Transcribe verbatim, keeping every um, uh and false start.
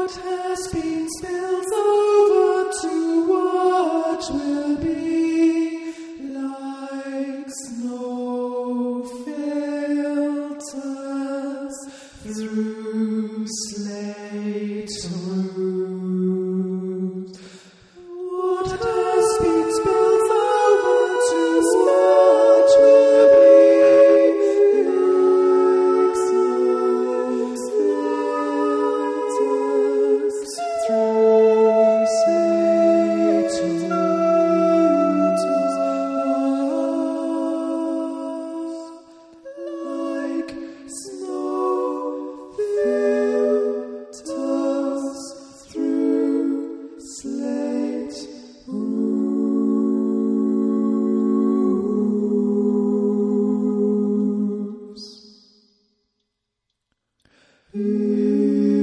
What has been spilled over to what will be like snow filters through slate roofs. What has been spilled over to what will be like snow filters through slate roofs. Like snow filters through slate roofs.